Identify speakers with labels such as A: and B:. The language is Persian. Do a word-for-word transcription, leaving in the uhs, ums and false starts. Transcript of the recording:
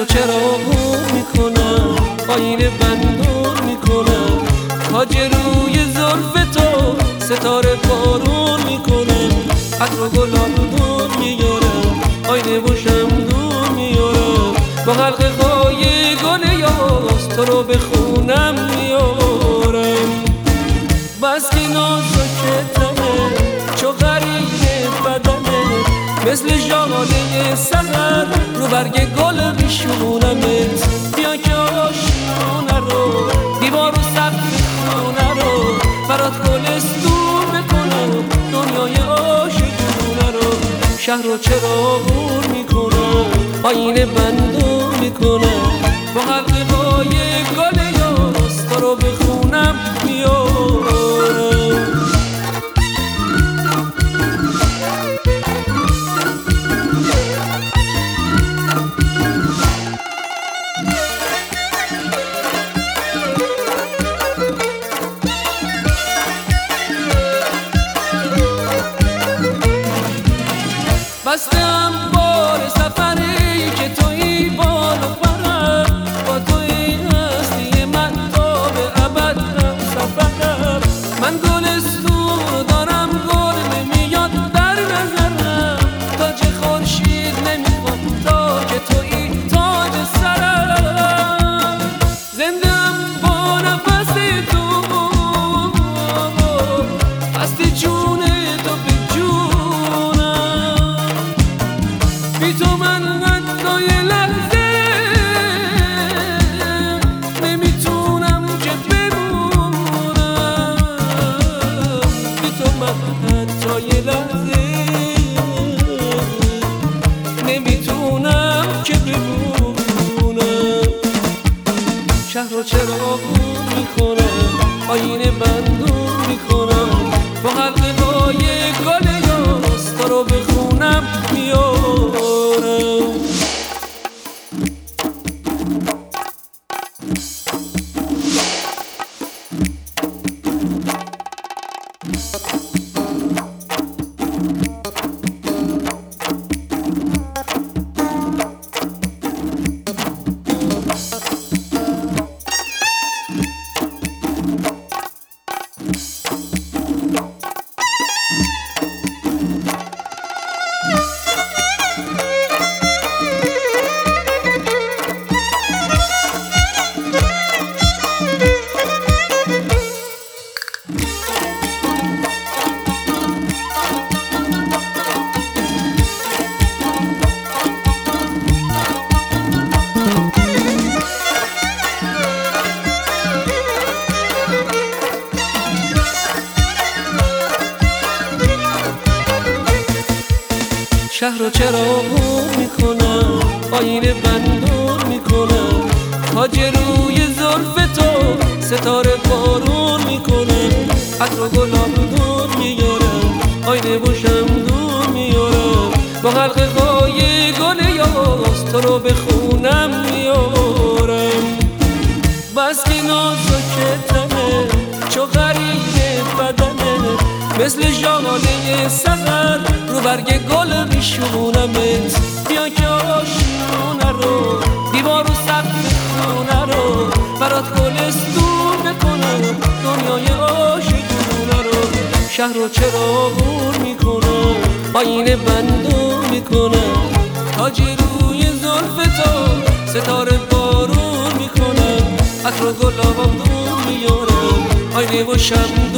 A: رو چراغون میکنم، آینه بندون میکنم، تاج روی زلف تو ستاره بارون میکنم، عطر و گلابون میارم، آینه و شمدون میارم، با حلقه های گل یاس تو رو به خونم میارم. بس که نازکتمه چو غریب بدنه، مثل ژاله سحر رو برگ گل میشونمت. بیا که آشونه رو دیوار و سقف خونه رو برات گلستون بکنم، دنیای عاشقونه رو. شهر رو چراغون میکنم، آینه بندون میکنم، با حلقه های گل یاس تو رو به خونم میارم. بستم بار سفری که توی بال و پرم، با توی هستی من تا به ابد هم سفرم. من گلستون دارم گل نمیاد در نظرم، تاج خورشید نمیخوام تا که توی تاج سرم. زندم با نفس تو، هستی جون تو به جونم، بی تو من حتی یه لحظه نمیتونم که بمونم، بی تو من حتی یه لحظه نمیتونم که بمونم. شهر رو چراغون میکنم، آینه بندون میکنم، با حلقه های گل یاس تو رو به خونم میارم. شهر رو چراغون میکنم، آینه بندون میکنم، تاج روی زلف تو ستاره بارون میکنم، عطر و گلابون میارم، آینه و شمدون میارم، با حلقه های گل یاس تو رو به خونم میارم. بس که نازکتمه چو غریب بدنه، مثل ژاله سحر رو برگ گل میشونمت. بیا که آشونه رو دیوار و سقف خونه رو برات گلستون بکنم، دنیای عاشقونه رو. شهر رو چراغون میکنم، آینه بندون میکنم، تاج روی زلف تو ستاره بارون میکنم، عطر و گلابون میارم، آینه و شب